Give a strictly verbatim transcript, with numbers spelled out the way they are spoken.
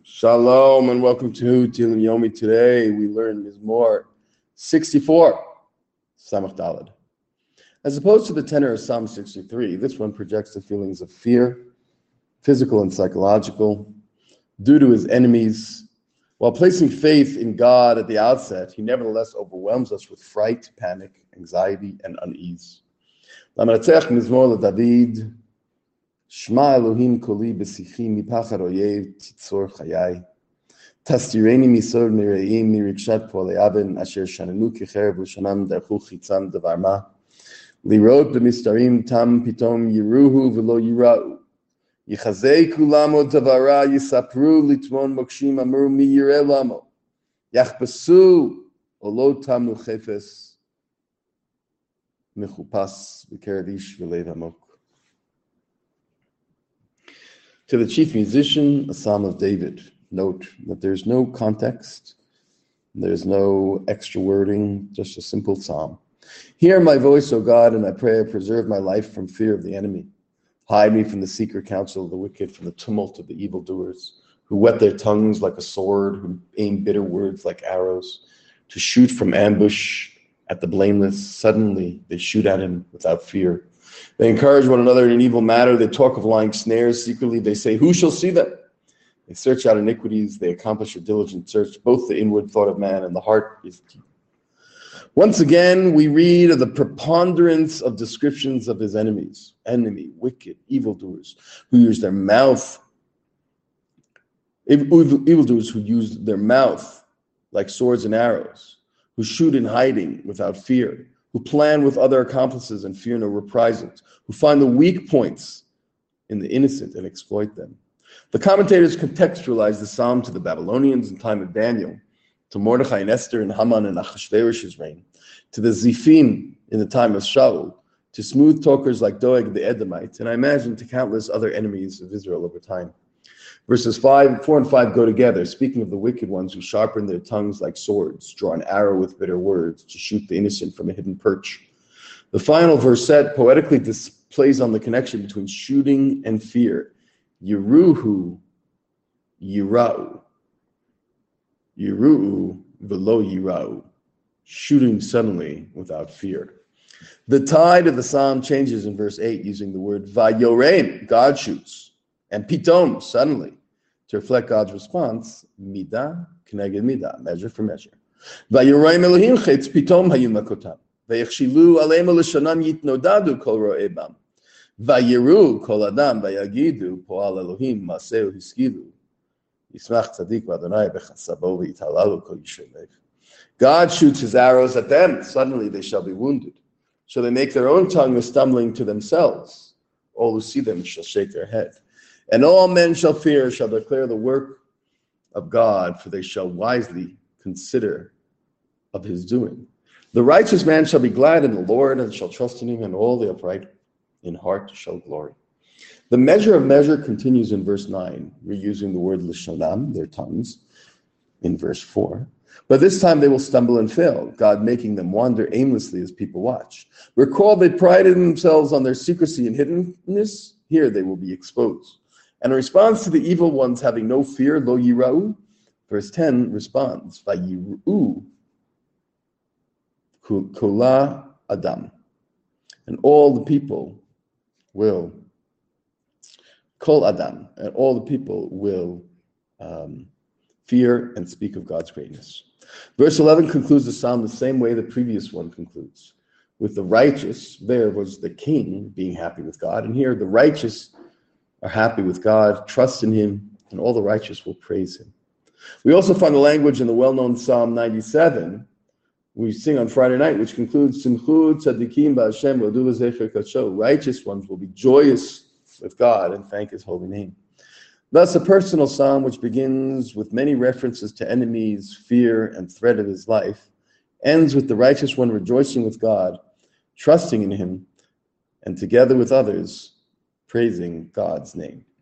Shalom and welcome to Tilim Yomi. Today we learn Mizmor sixty-four, Samach Daled. As opposed to the tenor of Psalm sixty-three, this one projects the feelings of fear, physical and psychological, due to his enemies. While placing faith in God at the outset, he nevertheless overwhelms us with fright, panic, anxiety, and unease. L'Maratzech Mizmor LeDavid. Shma Elohim koli b'sichi mipachar oyev titzor chayai. Tastireni misor mireim mirikshat po'alei aven asher shananu kicherev l'shanam darchu chitzam davar ma. Lirot b'mistarim tam pitom yiruhu v'lo yirau. Yichazei kulam od davara yisapru litmon mokshim amru mi yireh lamo. Yachbasu olo tamnu chefes mechupas b'kerev ish v'leiv hamok. To the chief musician, a psalm of David. Note that there's no context, there's no extra wording, just a simple psalm. Hear my voice, O God, and I pray, preserve my life from fear of the enemy. Hide me from the secret counsel of the wicked, from the tumult of the evildoers, who whet their tongues like a sword, who aim bitter words like arrows, to shoot from ambush at the blameless. Suddenly they shoot at him without fear. They encourage one another in an evil matter. They talk of lying snares. Secretly they say, who shall see them? They search out iniquities. They accomplish a diligent search. Both the inward thought of man and the heart is deep. Once again, we read of the preponderance of descriptions of his enemies. Enemy, wicked, evildoers, who use their mouth. Evildoers who use their mouth like swords and arrows, who shoot in hiding without fear, who plan with other accomplices and fear no reprisals, who find the weak points in the innocent and exploit them. The commentators contextualize the psalm to the Babylonians in time of Daniel, to Mordechai and Esther and Haman and Achashverosh's reign, to the Zifim in the time of Shaul, to smooth talkers like Doeg the Edomite, and I imagine to countless other enemies of Israel over time. Verses five, four and five go together, speaking of the wicked ones who sharpen their tongues like swords, draw an arrow with bitter words to shoot the innocent from a hidden perch. The final verset poetically displays on the connection between shooting and fear. Yeruhu, yirau. Yeruhu, velo yirau. Shooting suddenly without fear. The tide of the psalm changes in verse eight using the word vayorem, God shoots. And pitom, suddenly, to reflect God's response, midah k'neged midah, measure for measure. Vayorem Elohim chetz pitom hayu makotam. Vayechshilu aleim l'shanam yitnodadu kol ro'ei bam. Vayiru kol adam vayagidu po'al Elohim maseu hiskilu. Yismach tzadik v'Adonai b'chasabo v'yitalalu kol yishrei lev. God shoots his arrows at them. Suddenly they shall be wounded. So they make their own tongue a stumbling to themselves. All who see them shall shake their head. And all men shall fear, shall declare the work of God, for they shall wisely consider of his doing. The righteous man shall be glad in the Lord, and shall trust in him, and all the upright in heart shall glory. The measure of measure continues in verse nine, reusing the word lishonam, their tongues, in verse four. But this time they will stumble and fail, God making them wander aimlessly as people watch. Recall they prided themselves on their secrecy and hiddenness. Here they will be exposed. And in response to the evil ones having no fear, lo yirau, verse ten responds, vayiru kula adam. And all the people will, kol adam, and all the people will um, fear and speak of God's greatness. Verse eleven concludes the psalm the same way the previous one concludes. With the righteous, there was the king being happy with God, and here the righteous are happy with God, trust in him, and all the righteous will praise him. We also find the language in the well-known Psalm ninety-seven, we sing on Friday night, which concludes, Simchu tzadikim ba'Hashem v'odu l'zecher kadsho. Righteous ones will be joyous with God and thank his holy name. Thus, a personal psalm which begins with many references to enemies, fear, and threat of his life, ends with the righteous one rejoicing with God, trusting in him, and together with others, praising God's name.